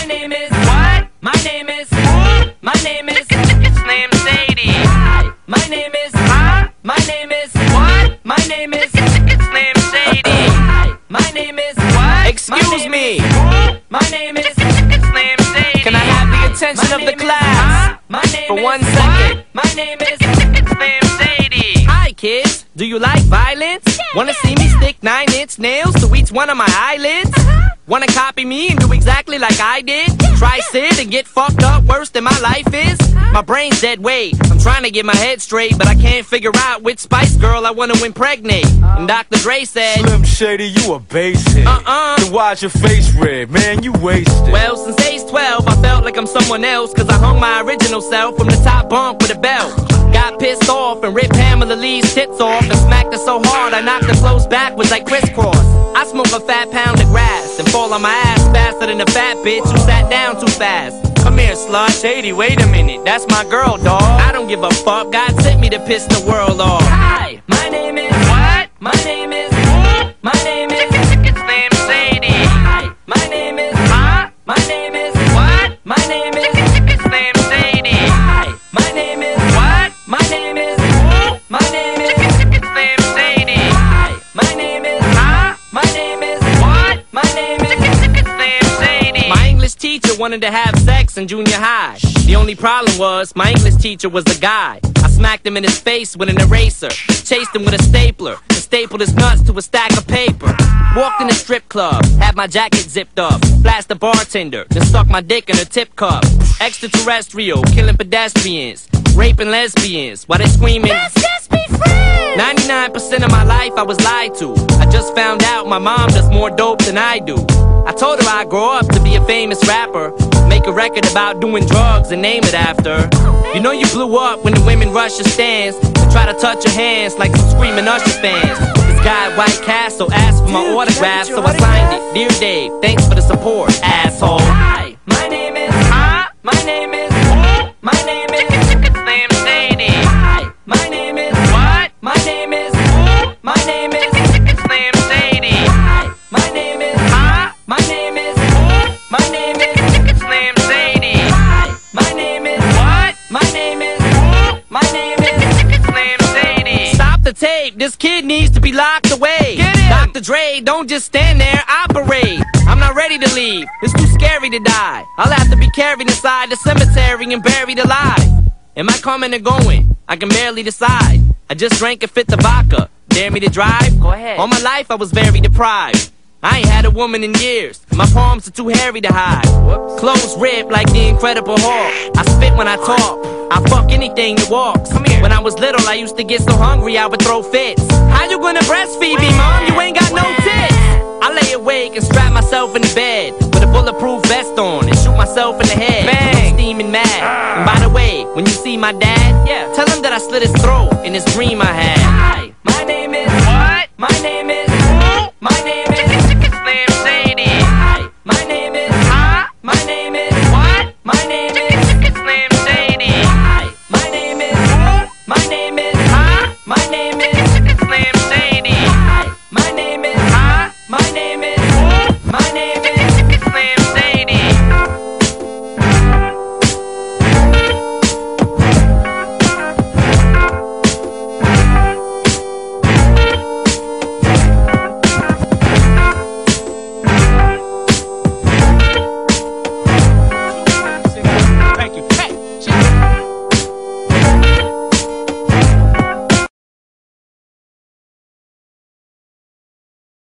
My name is what? My name is my name is Slim Shady. Hi. My name is my name is what? My name is Slim Shady. Hi. My name is what? Excuse me. My name is Slim Shady. Can I have the attention of the class for 1 second? My name is Slim Shady. Hi kids, do you like violence? Wanna see me stick 9-inch nails to each one of my eyelids? Wanna copy me and do exactly like I did? Try sit and get fucked up worse than my life is? My brain's dead weight, I'm trying to get my head straight, but I can't figure out which Spice Girl I wanna impregnate. And Dr. Dre said, Slim Shady, you a basehead. Then why's your face red? Man, you wasted. well, since age 12, I felt like I'm someone else, cause I hung my original self from the top bunk with a belt. Got pissed off and ripped Pamela Lee's tits off and smacked her so hard I knocked her clothes backwards like crisscross. I smoke a fat pound of grass and fall on my ass faster than a fat bitch who sat down too fast. Come here, slut. Shady, wait a minute, that's my girl, dawg. I don't give a fuck, God sent me to piss the world off. Hi. My name is what? My name is my name is Slim Shady. Hi. My name is my name is what? My name is Slim Shady. Hi. My name is what? My name is my name is Slim Shady. Hi. My name is my name is what? My name is Slim Shady. My English teacher wanted to have sex in junior high. The only problem was my English teacher was a guy. I smacked him in his face with an eraser, chased him with a stapler, and stapled his nuts to a stack of paper. Walked in a strip club, had my jacket zipped up, flashed the bartender, then stuck my dick in a tip cup. Extraterrestrial, killing pedestrians, raping lesbians, while they screaming, Let's just be friends. 99% of my life I was lied to. I just found out my mom does more dope than I do. I told her I'd grow up to be a famous rapper, make a record about doing drugs and name it after. You know you blew up when the women rush your stands and try to touch your hands like some screaming Usher fans. This guy at White Castle asked for my autograph, so I signed it. Dear Dave, thanks for the support, asshole. Hi. My name is my name is my name is Slim Shady. Hi. My name is what? My name is my name is Slim Shady. Hi. My name is my name is my name is Slim Shady. Hi. My name is what? My name is my name is Slim Shady. Stop the tape, this kid needs to be locked away. Get him. Dr. Dre, don't just stand there, operate. I'm not ready to leave, it's too scary to die. I'll have to be carried inside the cemetery and buried alive. Am I coming or going? I can barely decide. I just drank a fifth of vodka. Dare me to drive? Go ahead. All my life I was very deprived. I ain't had a woman in years. My palms are too hairy to hide. Whoops. Clothes ripped like the Incredible Hulk. I spit when I talk. I fuck anything that walks. Come here. When I was little, I used to get so hungry I would throw fits. How you gonna breastfeed me, mom? You ain't got no tits. I lay awake and strap myself in the bed with a bulletproof vest on and shoot myself in the head. Bang. I'm steaming mad. And by the way, when you see my dad, tell him that I slit his throat in this dream I had. Hi. My name is what? My name is